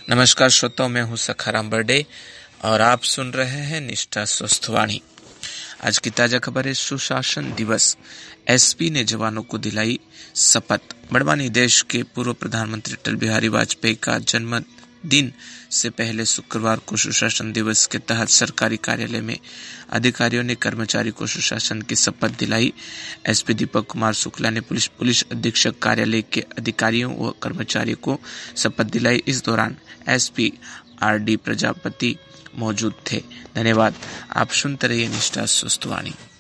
नमस्कार श्रोताओं, मैं हूं सखाराम बर्डे और आप सुन रहे हैं निष्ठा स्वस्थवाणी। आज की ताजा खबर है सुशासन दिवस। एसपी ने जवानों को दिलाई शपथ। बड़वानी देश के पूर्व प्रधानमंत्री अटल बिहारी वाजपेयी का जन्मदिन से पहले शुक्रवार को सुशासन दिवस के तहत सरकारी कार्यालय में अधिकारियों ने कर्मचारी को सुशासन की शपथ दिलाई। एसपी दीपक कुमार शुक्ला ने पुलिस अधीक्षक कार्यालय के अधिकारियों व कर्मचारियों को शपथ दिलाई। इस दौरान एसपी आरडी प्रजापति मौजूद थे। धन्यवाद। आप सुनते रहिए निष्ठा स्वस्थवाणी।